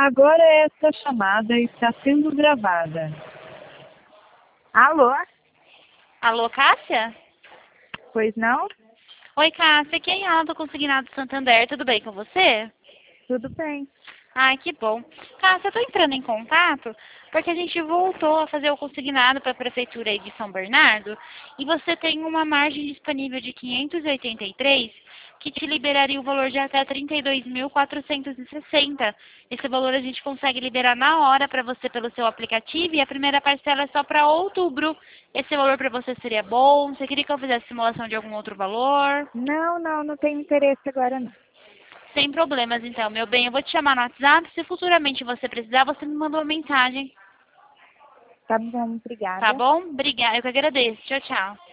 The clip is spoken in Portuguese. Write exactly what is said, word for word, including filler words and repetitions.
Agora esta chamada está sendo gravada. Alô? Alô, Cássia? Pois não? Oi, Cássia, aqui é a Ana do Consignado Santander, tudo bem com você? Tudo bem. Ai, que bom. Cássia, eu tô entrando em contato porque a gente voltou a fazer o consignado para a Prefeitura aí de São Bernardo e você tem uma margem disponível de quinhentos e oitenta e três que te liberaria o valor de até trinta e dois mil quatrocentos e sessenta. Esse valor a gente consegue liberar na hora para você pelo seu aplicativo e a primeira parcela é só para outubro. Esse valor para você seria bom? Você queria que eu fizesse simulação de algum outro valor? Não, não, não tenho interesse agora não. Sem problemas, então, meu bem. Eu vou te chamar no WhatsApp. Se futuramente você precisar, você me manda uma mensagem. Tá bom, Tá obrigada. bom? Obrigada. Eu que agradeço. Tchau, tchau.